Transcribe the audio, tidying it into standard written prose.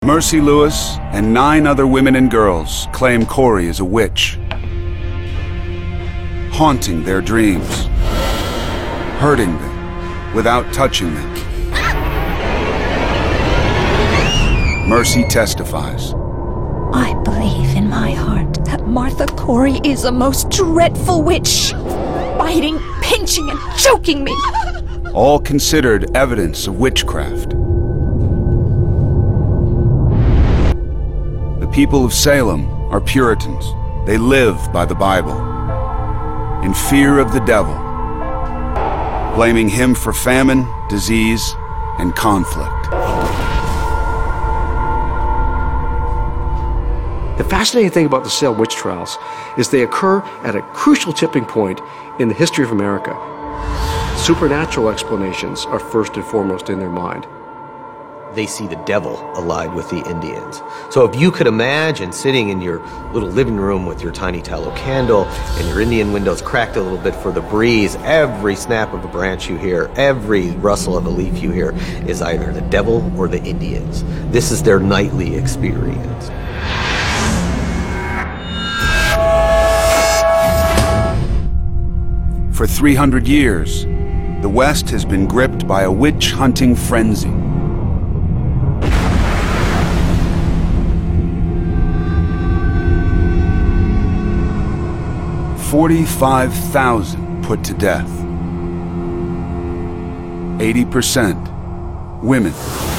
Mercy Lewis and 9 other women and girls claim Corey is a witch, haunting their dreams, hurting them without touching them. Mercy testifies. I believe in my heart that Martha Corey is a most dreadful witch, biting, pinching, and choking me. All considered evidence of witchcraft. The people of Salem are Puritans. They live by the Bible, in fear of the devil, blaming him for famine, disease, and conflict. The fascinating thing about the Salem witch trials is they occur at a crucial tipping point in the history of America. Supernatural explanations are first and foremost in their mind. They see the devil allied with the Indians. So if you could imagine sitting in your little living room with your tiny tallow candle and your Indian windows cracked a little bit for the breeze, every snap of a branch you hear, every rustle of a leaf you hear is either the devil or the Indians. This is their nightly experience. For 300 years, the West has been gripped by a witch-hunting frenzy. $45,000 put to death. 80% women.